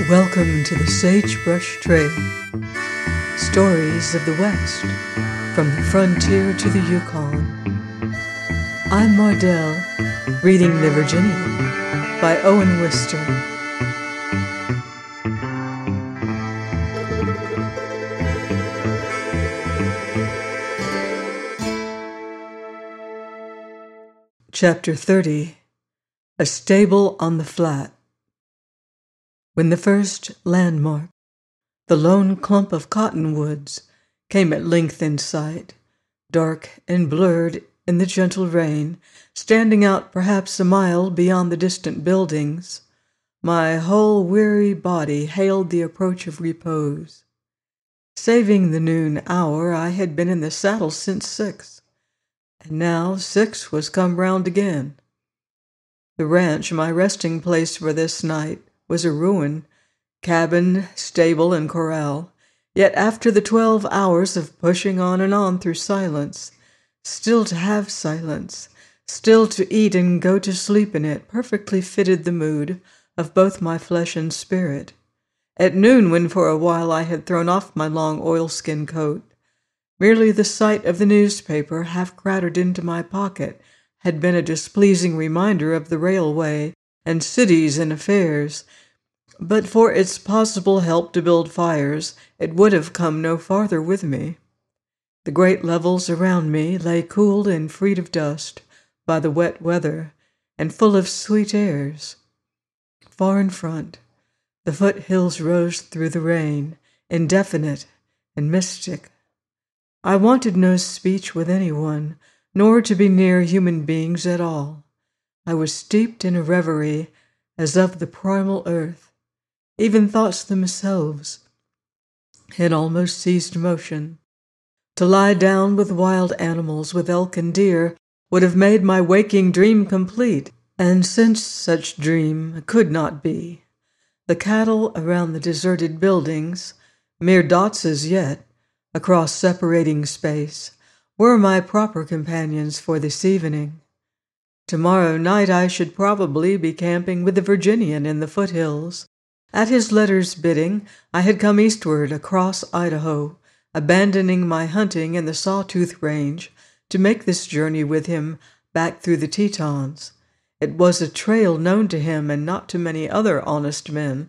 Welcome to the Sagebrush Trail. Stories of the West, from the frontier to the Yukon. I'm Mardell, reading The Virginian by Owen Wister. Chapter 30. A Stable on the Flat. When the first landmark, the lone clump of cottonwoods, came at length in sight, dark and blurred in the gentle rain, standing out perhaps a mile beyond the distant buildings, my whole weary body hailed the approach of repose. Saving the noon hour, I had been in the saddle since 6, and now 6 was come round again. The ranch, my resting place for this night, was a ruin, cabin, stable, and corral, yet after the 12 hours of pushing on and on through silence, still to have silence, still to eat and go to sleep in it, perfectly fitted the mood of both my flesh and spirit. At noon, when for a while I had thrown off my long oilskin coat, merely the sight of the newspaper half crowded into my pocket had been a displeasing reminder of the railway and cities and affairs, but for its possible help to build fires, it would have come no farther with me. The great levels around me lay cooled and freed of dust by the wet weather, and full of sweet airs. Far in front, the foothills rose through the rain, indefinite and mystic. I wanted no speech with anyone, nor to be near human beings at all. I was steeped in a reverie as of the primal earth. Even thoughts themselves had almost ceased motion. To lie down with wild animals, with elk and deer, would have made my waking dream complete, and since such dream could not be, the cattle around the deserted buildings, mere dots as yet, across separating space, were my proper companions for this evening. Tomorrow night I should probably be camping with the Virginian in the foothills. At his letter's bidding, I had come eastward across Idaho, abandoning my hunting in the Sawtooth Range to make this journey with him back through the Tetons. It was a trail known to him and not to many other honest men.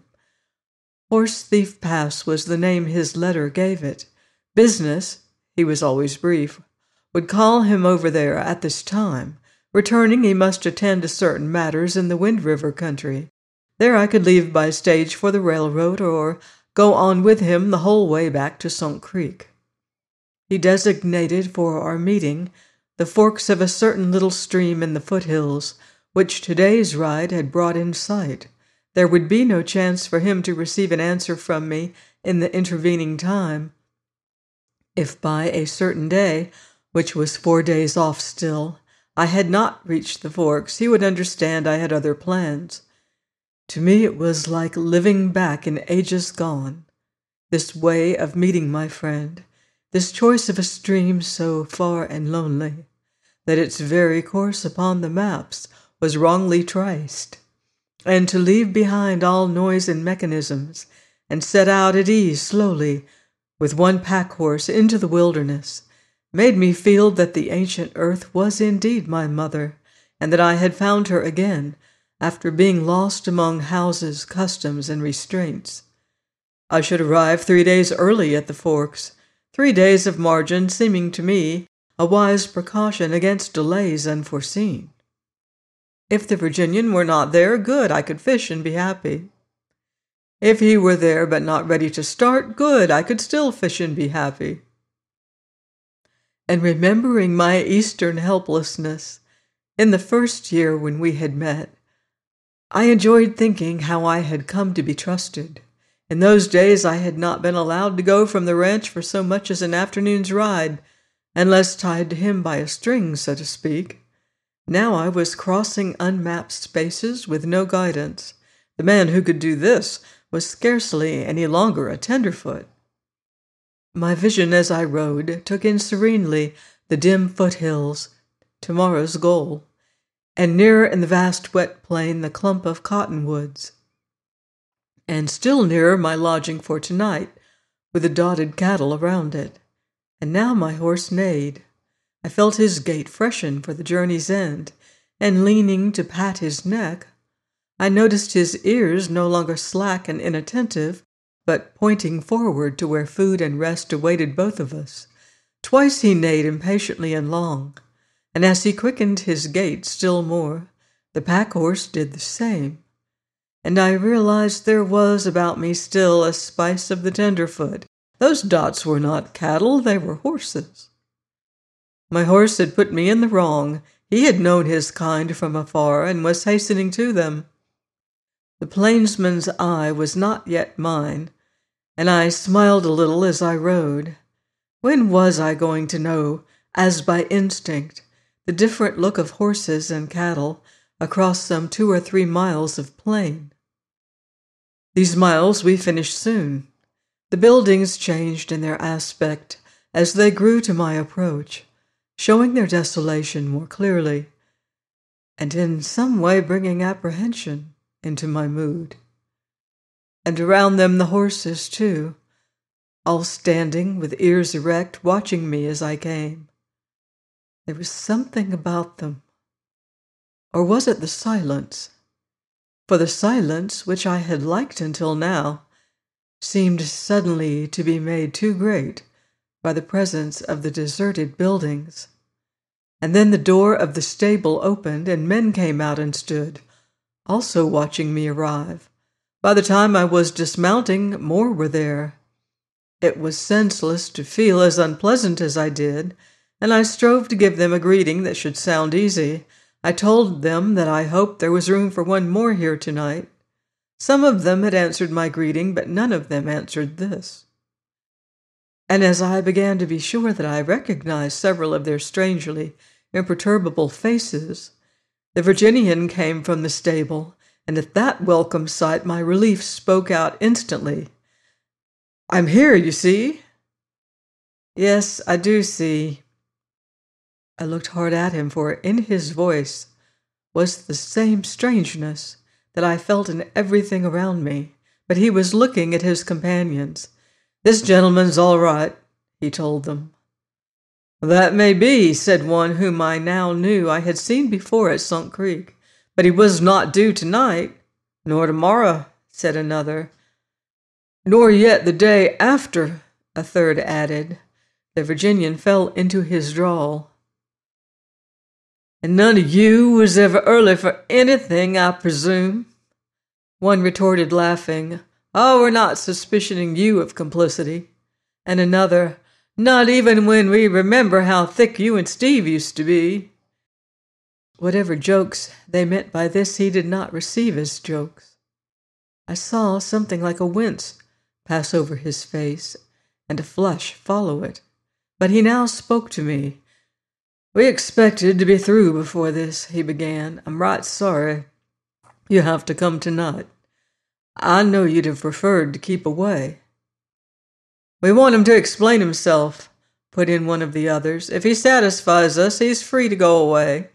Horse Thief Pass was the name his letter gave it. Business, he was always brief, would call him over there at this time. Returning, he must attend to certain matters in the Wind River country. There I could leave by stage for the railroad or go on with him the whole way back to Sunk Creek. He designated for our meeting the forks of a certain little stream in the foothills, which today's ride had brought in sight. There would be no chance for him to receive an answer from me in the intervening time. If by a certain day, which was 4 days off still, I had not reached the forks, he would understand I had other plans. To me it was like living back in ages gone, this way of meeting my friend, this choice of a stream so far and lonely that its very course upon the maps was wrongly traced, and to leave behind all noise and mechanisms and set out at ease slowly with one pack-horse into the wilderness made me feel that the ancient earth was indeed my mother, and that I had found her again, after being lost among houses, customs, and restraints. I should arrive 3 days early at the forks, 3 days of margin seeming to me a wise precaution against delays unforeseen. If the Virginian were not there, good, I could fish and be happy. If he were there but not ready to start, good, I could still fish and be happy. And remembering my Eastern helplessness, in the first year when we had met, I enjoyed thinking how I had come to be trusted. In those days I had not been allowed to go from the ranch for so much as an afternoon's ride, unless tied to him by a string, so to speak. Now I was crossing unmapped spaces with no guidance. The man who could do this was scarcely any longer a tenderfoot. My vision as I rode took in serenely the dim foothills, tomorrow's goal, and nearer in the vast wet plain the clump of cottonwoods. and still nearer my lodging for tonight, with the dotted cattle around it. And now my horse neighed. I felt his gait freshen for the journey's end, and leaning to pat his neck, I noticed his ears no longer slack and inattentive, but pointing forward to where food and rest awaited both of us. Twice he neighed impatiently and long, and as he quickened his gait still more, the pack-horse did the same. And I realized there was about me still a spice of the tenderfoot. Those dots were not cattle, they were horses. My horse had put me in the wrong. He had known his kind from afar and was hastening to them. The plainsman's eye was not yet mine, and I smiled a little as I rode. When was I going to know, as by instinct, the different look of horses and cattle across some 2 or 3 miles of plain? These miles we finished soon. The buildings changed in their aspect as they grew to my approach, showing their desolation more clearly, and in some way bringing apprehension into my mood. And around them the horses, too, all standing with ears erect, watching me as I came. There was something about them. Or was it the silence? For the silence, which I had liked until now, seemed suddenly to be made too great by the presence of the deserted buildings. And then the door of the stable opened, and men came out and stood, also watching me arrive. By the time I was dismounting, more were there. It was senseless to feel as unpleasant as I did, and I strove to give them a greeting that should sound easy. I told them that I hoped there was room for one more here tonight. Some of them had answered my greeting, but none of them answered this. And as I began to be sure that I recognized several of their strangely imperturbable faces, the Virginian came from the stable, and at that welcome sight my relief spoke out instantly. "I'm here, you see." "Yes, I do see." I looked hard at him, for in his voice was the same strangeness that I felt in everything around me, but he was looking at his companions. "This gentleman's all right," he told them. "That may be," said one whom I now knew I had seen before at Sunk Creek, "but he was not due tonight." "Nor tomorrow," said another. "Nor yet the day after," a third added. The Virginian fell into his drawl. "And none of you was ever early for anything, I presume?" One retorted, laughing, "Oh, we're not suspicioning you of complicity." And another, "Not even when we remember how thick you and Steve used to be." Whatever jokes they meant by this, he did not receive as jokes. I saw something like a wince pass over his face, and a flush follow it. But he now spoke to me. "We expected to be through before this," he began. "I'm right sorry you have to come tonight. I know you'd have preferred to keep away." "We want him to explain himself," put in one of the others. "If he satisfies us, he's free to go away."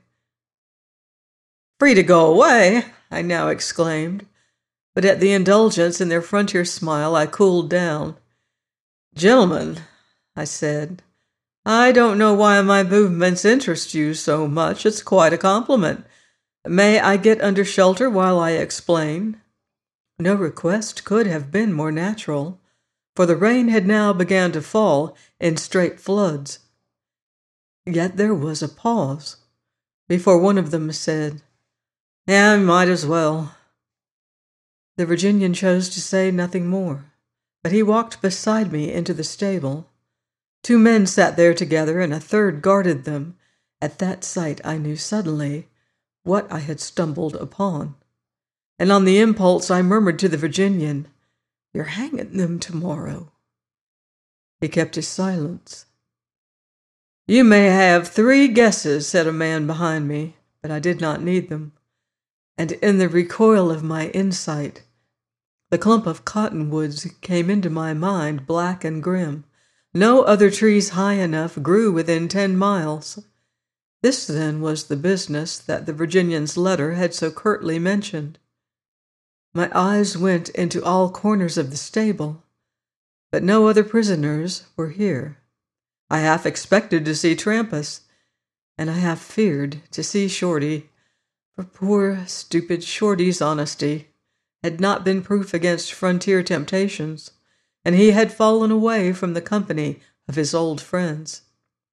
"Free to go away?" I now exclaimed, but at the indulgence in their frontier smile I cooled down. "Gentlemen," I said, "I don't know why my movements interest you so much. It's quite a compliment. May I get under shelter while I explain?" No request could have been more natural, for the rain had now begun to fall in straight floods. Yet there was a pause before one of them said, "Yeah, might as well." The Virginian chose to say nothing more, but he walked beside me into the stable. 2 men sat there together, and a third guarded them. At that sight I knew suddenly what I had stumbled upon, and on the impulse I murmured to the Virginian, "You're hanging them tomorrow." He kept his silence. "You may have 3 guesses," said a man behind me, but I did not need them. And in the recoil of my insight, the clump of cottonwoods came into my mind black and grim. No other trees high enough grew within 10 miles. This, then, was the business that the Virginian's letter had so curtly mentioned. My eyes went into all corners of the stable, but no other prisoners were here. I half expected to see Trampas, and I half feared to see Shorty, for poor, stupid Shorty's honesty had not been proof against frontier temptations, and he had fallen away from the company of his old friends.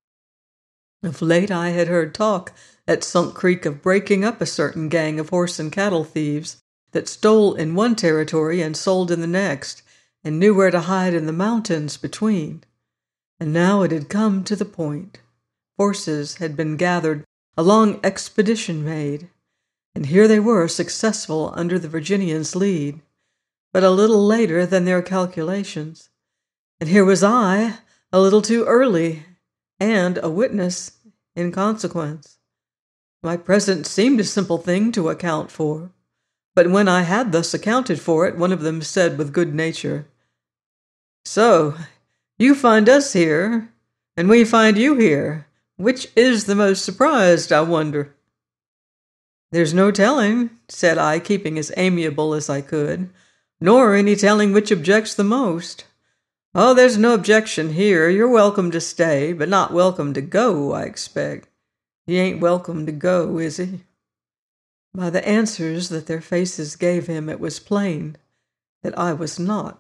Of late I had heard talk at Sunk Creek of breaking up a certain gang of horse and cattle thieves that stole in one territory and sold in the next, and knew where to hide in the mountains between. And now it had come to the point. Forces had been gathered, a long expedition made, and here they were successful under the Virginians' lead, but a little later than their calculations. And here was I, a little too early, and a witness in consequence. My presence seemed a simple thing to account for, but when I had thus accounted for it, one of them said with good nature, "So, you find us here, and we find you here. Which is the most surprised, I wonder?" "There's no telling," said I, keeping as amiable as I could, "nor any telling which objects the most." "Oh, there's no objection here. You're welcome to stay, but not welcome to go, I expect. He ain't welcome to go, is he?" By the answers that their faces gave him, it was plain that I was not.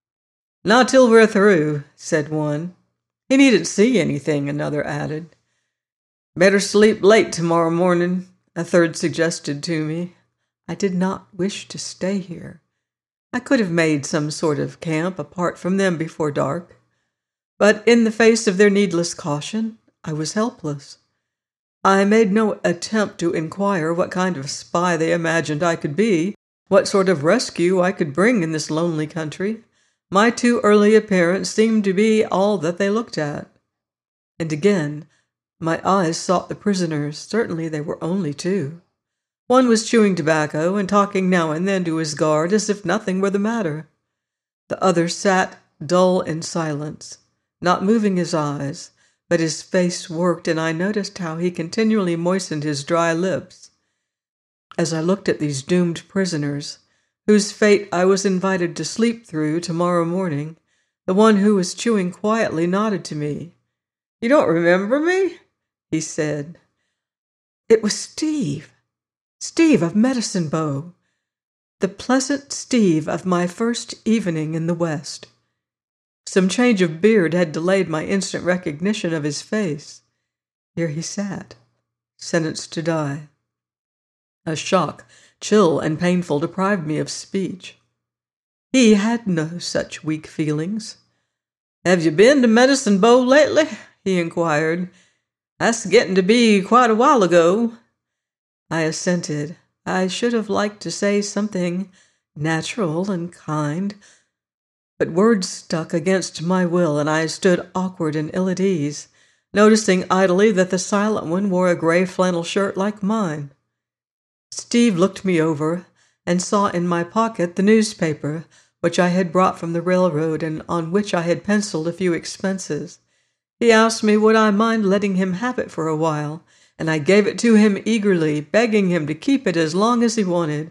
"Not till we're through," said one. "He needn't see anything," another added. "Better sleep late tomorrow morning," a third suggested to me. I did not wish to stay here. I could have made some sort of camp apart from them before dark, but in the face of their needless caution, I was helpless. I made no attempt to inquire what kind of spy they imagined I could be, what sort of rescue I could bring in this lonely country. My too early appearance seemed to be all that they looked at. And again, my eyes sought the prisoners. Certainly they were only two. One was chewing tobacco and talking now and then to his guard as if nothing were the matter. The other sat dull in silence, not moving his eyes, but his face worked, and I noticed how he continually moistened his dry lips. As I looked at these doomed prisoners, whose fate I was invited to sleep through tomorrow morning, the one who was chewing quietly nodded to me. "You don't remember me?" he said. It was Steve. Steve of Medicine Bow. The pleasant Steve of my first evening in the West. Some change of beard had delayed my instant recognition of his face. Here he sat, sentenced to die. A shock, chill and painful, deprived me of speech. He had no such weak feelings. "Have you been to Medicine Bow lately?" he inquired. "That's getting to be quite a while ago." I assented. I should have liked to say something natural and kind, but words stuck against my will, and I stood awkward and ill at ease, noticing idly that the silent one wore a gray flannel shirt like mine. Steve looked me over and saw in my pocket the newspaper which I had brought from the railroad and on which I had penciled a few expenses. He asked me would I mind letting him have it for a while, and I gave it to him eagerly, begging him to keep it as long as he wanted.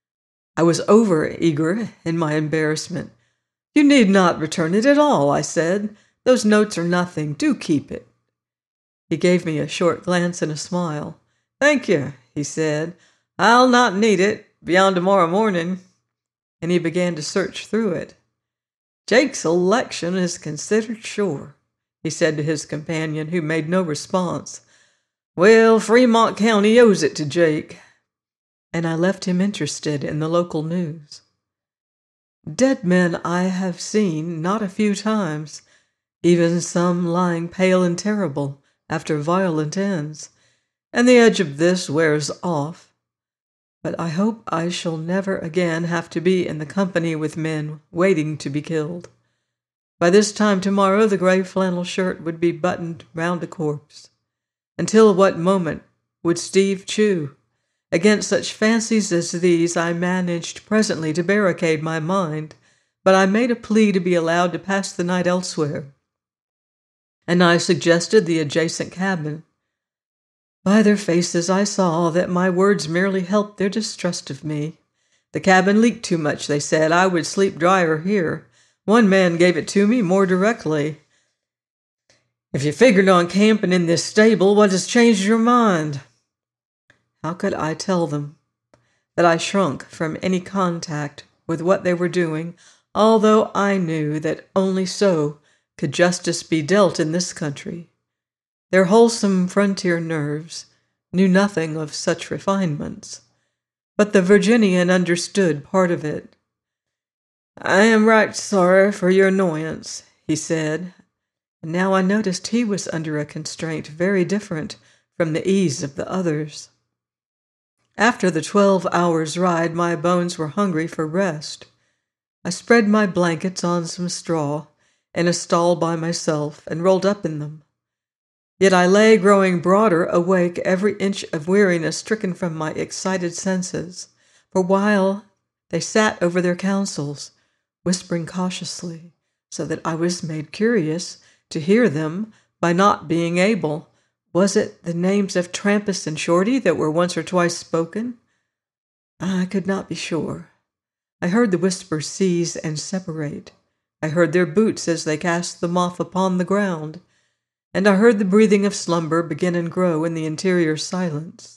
I was over-eager in my embarrassment. "You need not return it at all," I said. "Those notes are nothing. Do keep it." He gave me a short glance and a smile. "Thank you," he said. "I'll not need it beyond tomorrow morning." And he began to search through it. "Jake's election is considered sure," he said to his companion, who made no response. "Well, Fremont County owes it to Jake." And I left him interested in the local news. Dead men I have seen not a few times, even some lying pale and terrible after violent ends, and the edge of this wears off. But I hope I shall never again have to be in the company with men waiting to be killed. By this time tomorrow the gray flannel shirt would be buttoned round a corpse. Until what moment would Steve chew? Against such fancies as these I managed presently to barricade my mind, but I made a plea to be allowed to pass the night elsewhere, and I suggested the adjacent cabin. By their faces I saw that my words merely helped their distrust of me, The cabin leaked too much, they said. I would sleep drier here. One man gave it to me more directly. If you figured on camping in this stable, what has changed your mind? How could I tell them that I shrunk from any contact with what they were doing, although I knew that only so could justice be dealt in this country? Their wholesome frontier nerves knew nothing of such refinements, but the Virginian understood part of it. I am right sorry for your annoyance, he said, and now I noticed he was under a constraint very different from the ease of the others. After the 12 hours' ride, my bones were hungry for rest. I spread my blankets on some straw in a stall by myself and rolled up in them. Yet I lay growing broader awake, every inch of weariness stricken from my excited senses, for while they sat over their counsels, whispering cautiously, so that I was made curious to hear them by not being able. Was it the names of Trampas and Shorty that were once or twice spoken? I could not be sure. I heard the whispers cease and separate. I heard their boots as they cast them off upon the ground, and I heard the breathing of slumber begin and grow in the interior silence.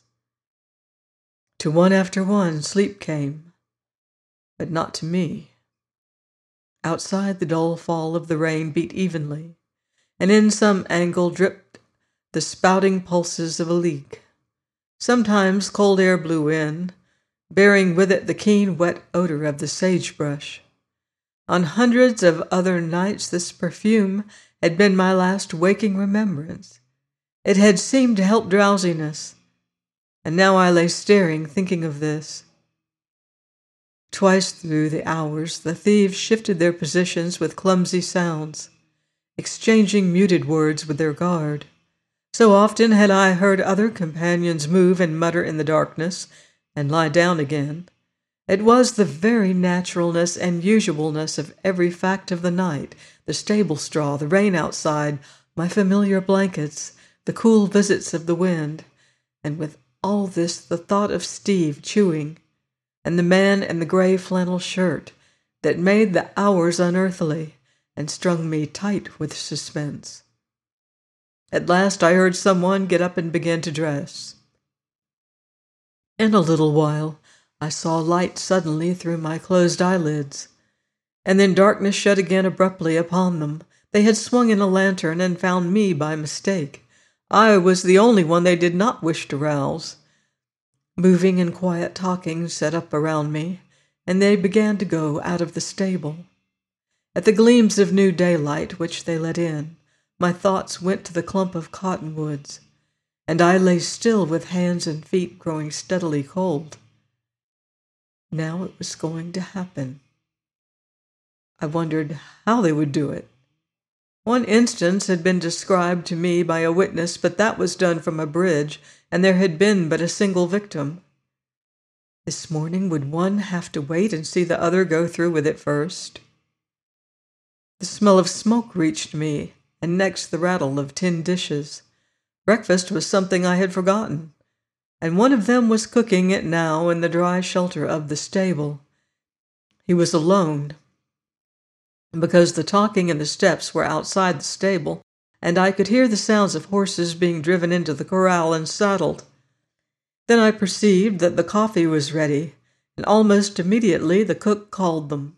To one after one, sleep came, but not to me. Outside, the dull fall of the rain beat evenly, and in some angle dripped the spouting pulses of a leak. Sometimes cold air blew in, bearing with it the keen, wet odor of the sagebrush. On hundreds of other nights this perfume had been my last waking remembrance. It had seemed to help drowsiness, and now I lay staring, thinking of this. Twice through the hours the thieves shifted their positions with clumsy sounds, exchanging muted words with their guard. So often had I heard other companions move and mutter in the darkness and lie down again. It was the very naturalness and usualness of every fact of the night, the stable straw, the rain outside, my familiar blankets, the cool visits of the wind, and with all this the thought of Steve chewing, and the man in the gray flannel shirt that made the hours unearthly and strung me tight with suspense. At last I heard someone get up and begin to dress. In a little while I saw light suddenly through my closed eyelids, and then darkness shut again abruptly upon them. They had swung in a lantern and found me by mistake. I was the only one they did not wish to rouse. Moving and quiet talking set up around me, and they began to go out of the stable. At the gleams of new daylight which they let in, my thoughts went to the clump of cottonwoods, and I lay still with hands and feet growing steadily cold. Now it was going to happen. I wondered how they would do it. One instance had been described to me by a witness, but that was done from a bridge, and there had been but a single victim. This morning would one have to wait and see the other go through with it first? The smell of smoke reached me, and next the rattle of tin dishes. Breakfast was something I had forgotten, and one of them was cooking it now in the dry shelter of the stable. He was alone, because the talking and the steps were outside the stable, and I could hear the sounds of horses being driven into the corral and saddled. Then I perceived that the coffee was ready, and almost immediately the cook called them.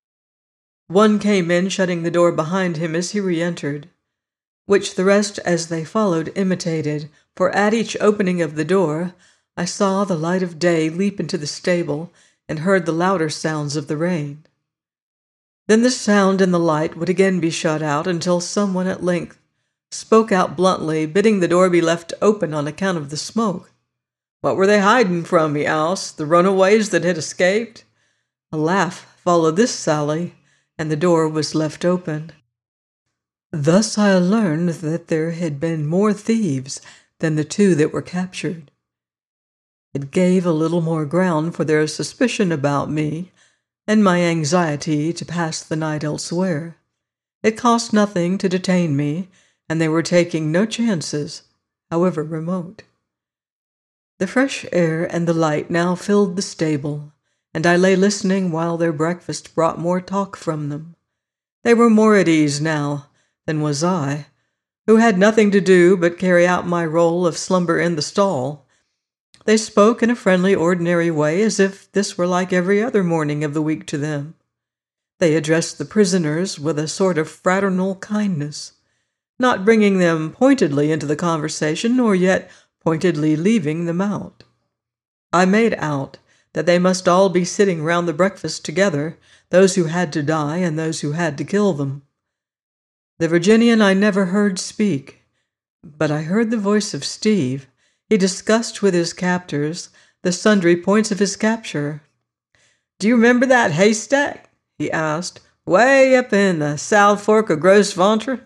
One came in, shutting the door behind him as he re-entered, which the rest as they followed imitated, for at each opening of the door I saw the light of day leap into the stable and heard the louder sounds of the rain. Then the sound and the light would again be shut out until someone at length spoke out bluntly, bidding the door be left open on account of the smoke. What were they hiding from, he asked, the runaways that had escaped? A laugh followed this sally, and the door was left open. Thus I learned that there had been more thieves than the 2 that were captured. It gave a little more ground for their suspicion about me, and my anxiety to pass the night elsewhere. It cost nothing to detain me, and they were taking no chances, however remote. The fresh air and the light now filled the stable, and I lay listening while their breakfast brought more talk from them. They were more at ease now than was I, who had nothing to do but carry out my role of slumber in the stall. They spoke in a friendly, ordinary way, as if this were like every other morning of the week to them. They addressed the prisoners with a sort of fraternal kindness, not bringing them pointedly into the conversation, nor yet pointedly leaving them out. I made out that they must all be sitting round the breakfast together, those who had to die and those who had to kill them. The Virginian I never heard speak, but I heard the voice of Steve. He discussed with his captors the sundry points of his capture. "Do you remember that haystack?" he asked, "way up in the South Fork of Gros Ventre?"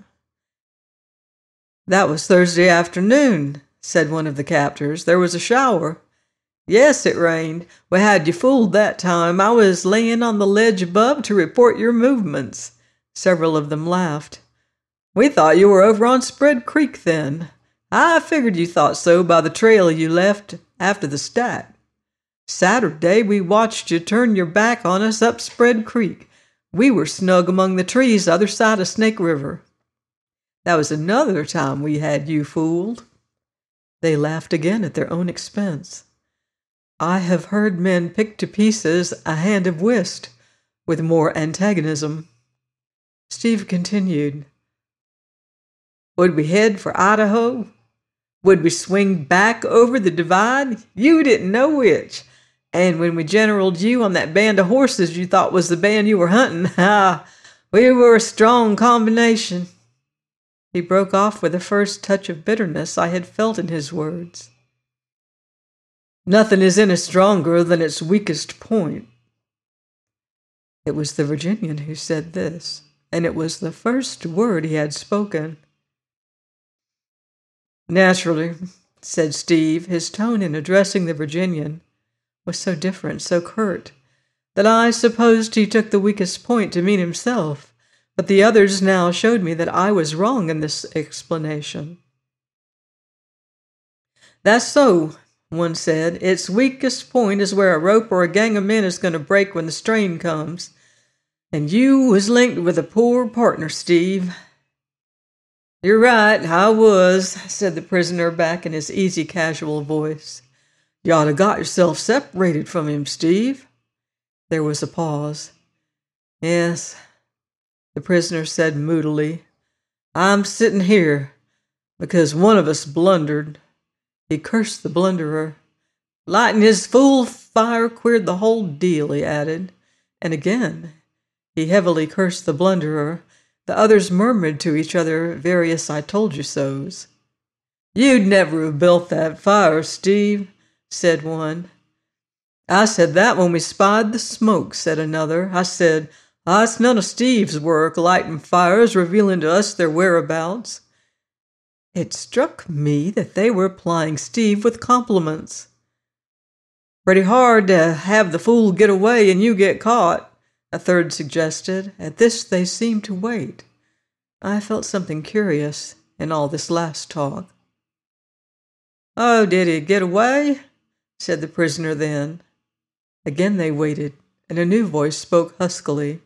"That was Thursday afternoon," said one of the captors. "There was a shower." "Yes, it rained. We had you fooled that time. I was laying on the ledge above to report your movements." Several of them laughed. "We thought you were over on Spread Creek then. I figured you thought so by the trail you left after the stack. Saturday we watched you turn your back on us up Spread Creek. We were snug among the trees other side of Snake River. That was another time we had you fooled." They laughed again at their own expense. I have heard men pick to pieces a hand of whist with more antagonism. Steve continued, "Would we head for Idaho? Would we swing back over the divide? You didn't know which. And when we generaled you on that band of horses you thought was the band you were hunting, we were a strong combination." He broke off with the first touch of bitterness I had felt in his words. "Nothing is any stronger than its weakest point." It was the Virginian who said this, and it was the first word he had spoken. "Naturally," said Steve. His tone in addressing the Virginian was so different, so curt, that I supposed he took the weakest point to mean himself, but the others now showed me that I was wrong in this explanation. "That's so," one said. "Its weakest point is where a rope or a gang of men is going to break when the strain comes. And you was linked with a poor partner, Steve." "You're right, I was," said the prisoner back in his easy, casual voice. "You ought to got yourself separated from him, Steve." There was a pause. "Yes," the prisoner said moodily. "I'm sitting here because one of us blundered." He cursed the blunderer. "Lighting his fool fire queered the whole deal," he added. And again he heavily cursed the blunderer. The others murmured to each other various I-told-you-sos. "You'd never have built that fire, Steve," said one. "I said that when we spied the smoke," said another. "I said, it's none of Steve's work, lighting fires, revealing to us their whereabouts." It struck me that they were plying Steve with compliments. "Pretty hard to have the fool get away and you get caught," a third suggested. At this they seemed to wait. I felt something curious in all this last talk. "Oh, did he get away?" said the prisoner then. Again they waited, and a new voice spoke huskily.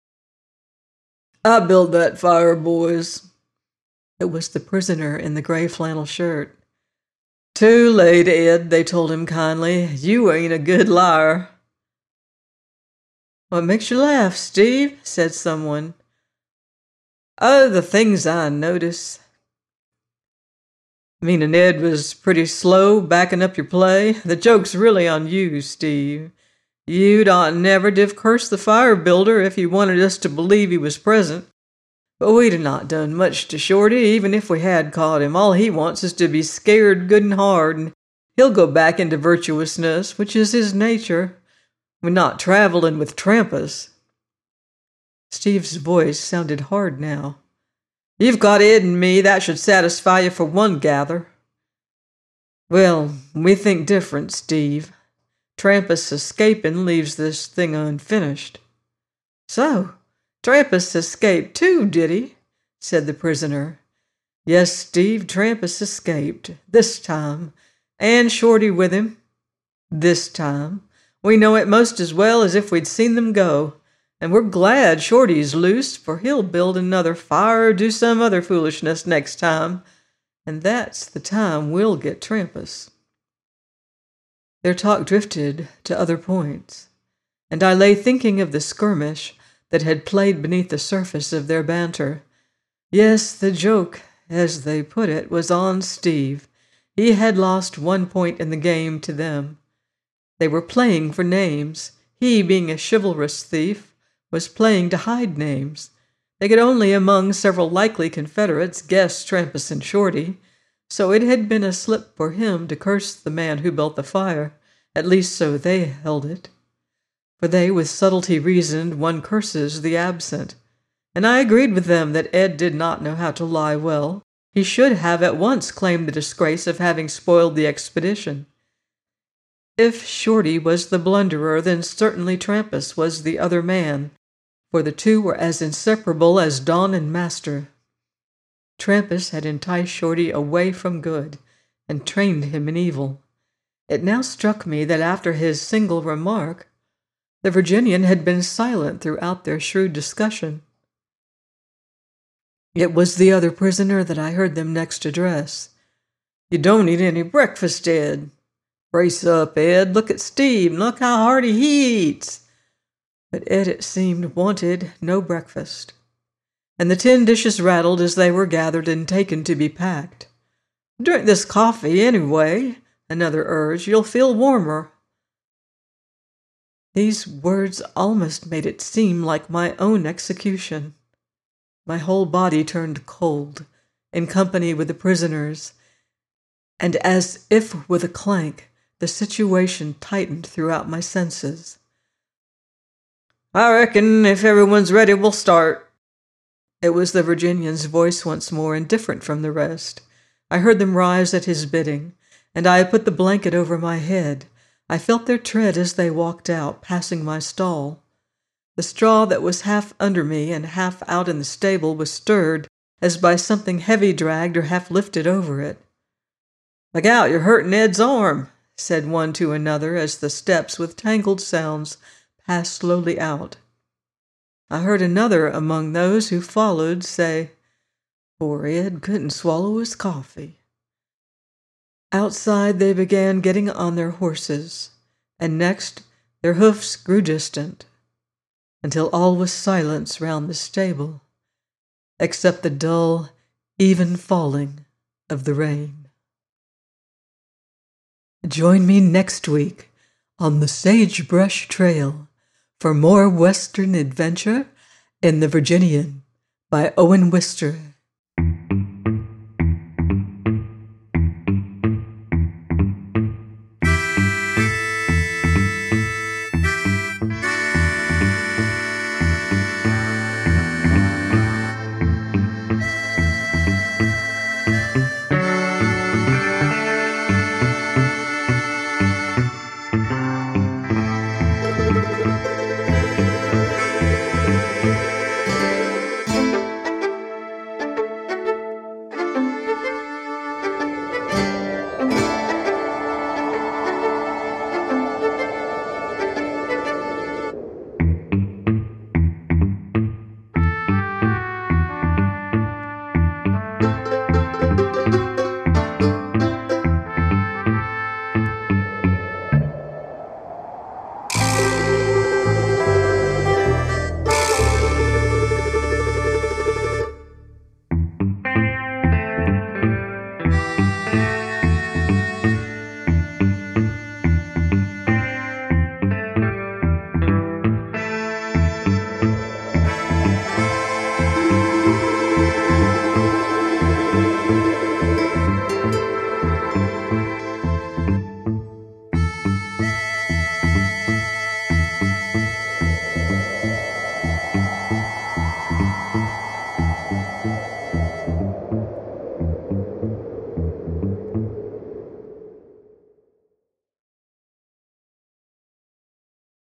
"I built that fire, boys." It was the prisoner in the gray flannel shirt. "Too late, Ed," they told him kindly. "You ain't a good liar." "What makes you laugh, Steve?" said someone. "Oh, the things I notice." "Meaning Ed was pretty slow backing up your play? The joke's really on you, Steve. You'd ought never to have cursed the fire builder if you wanted us to believe he was present. But we'd have not done much to Shorty, even if we had caught him. All he wants is to be scared good and hard, and he'll go back into virtuousness, which is his nature. We're not traveling with Trampas." Steve's voice sounded hard now. "You've got Ed and me. That should satisfy you for one gather." "Well, we think different, Steve. Trampas escaping leaves this thing unfinished." "So, Trampas escaped too, did he?" said the prisoner. "Yes, Steve, Trampas escaped. This time. And Shorty with him. This time. We know it most as well as if we'd seen them go, and we're glad Shorty's loose, for he'll build another fire or do some other foolishness next time, and that's the time we'll get Trampas." Their talk drifted to other points, and I lay thinking of the skirmish that had played beneath the surface of their banter. Yes, the joke, as they put it, was on Steve. He had lost 1 point in the game to them. They were playing for names. He, being a chivalrous thief, was playing to hide names. They could only, among several likely Confederates, guess Trampas and Shorty, so it had been a slip for him to curse the man who built the fire. At least so they held it. For they with subtlety reasoned one curses the absent. And I agreed with them that Ed did not know how to lie well. He should have at once claimed the disgrace of having spoiled the expedition. If Shorty was the blunderer, then certainly Trampas was the other man, for the two were as inseparable as Don and Master. Trampas had enticed Shorty away from good, and trained him in evil. It now struck me that after his single remark, the Virginian had been silent throughout their shrewd discussion. It was the other prisoner that I heard them next address. "You don't eat any breakfast, Ed." "Brace up, Ed. Look at Steve, and look how hearty he eats." But Ed, it seemed, wanted no breakfast, and the tin dishes rattled as they were gathered and taken to be packed. "Drink this coffee, anyway," another urged. "You'll feel warmer." These words almost made it seem like my own execution. My whole body turned cold, in company with the prisoners, and as if with a clank, the situation tightened throughout my senses. "I reckon if everyone's ready, we'll start." It was the Virginian's voice once more, and different from the rest. I heard them rise at his bidding, and I put the blanket over my head. I felt their tread as they walked out, passing my stall. The straw that was half under me and half out in the stable was stirred as by something heavy dragged or half lifted over it. "Look out, you're hurting Ed's arm," said one to another as the steps with tangled sounds passed slowly out. I heard another among those who followed say, "Poor Ed couldn't swallow his coffee." Outside they began getting on their horses, and next their hoofs grew distant, until all was silence round the stable, except the dull, even falling of the rain. Join me next week on the Sagebrush Trail for more Western adventure in The Virginian by Owen Wister.